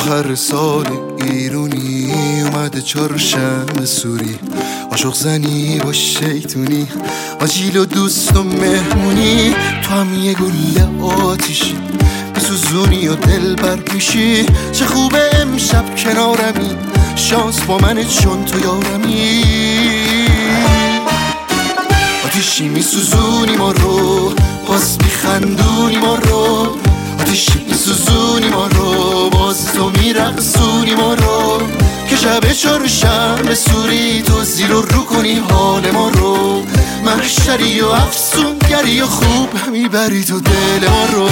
آخر سال ایرونی اومده چهارشنبه سوری، عاشق زنی با شیطونی، آجیل و دوست و مهمونی. تو هم یه گله آتیشی میسوزونی و دل بر میشی. چه خوبه امشب کنارمی، شانس با منه چون تو یارمی. آتیشی میسوزونی ما رو، باز میخندونی ما رو. آتیشی میسوزونی ما رو، باز تو میرقصونی ما رو. که شب چهارشنبه سوری تو زیر و رو کنی حال ما رو. محشری و افسونگری و خوب میبری تو دل ما رو.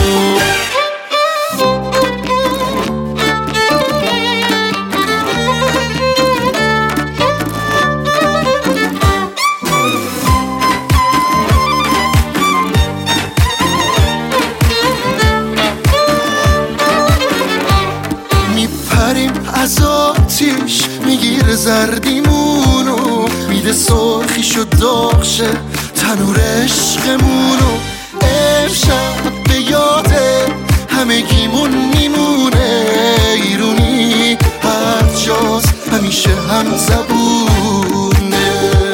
میپریم از آتیش میگیره زردیمونو، میده سرخیشو داغشه تنور عشقمونو. امشب به یاده همگیمون میمونه، ایرونی هر جاست همیشه هم زبونه.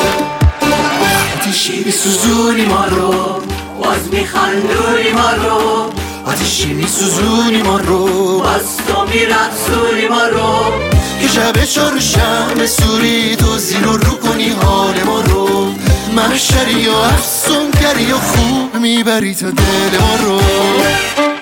آتیشی میسوزونی ما رو، باز میخندونی ما رو. آتیشی میسوزونی ما رو، باز تو میرقصونی ما رو. که شب چهارشنبه سوری تو زیر و رو کنی حال ما رو. محشری و افسونگری و خوب میبری تا دل ما رو.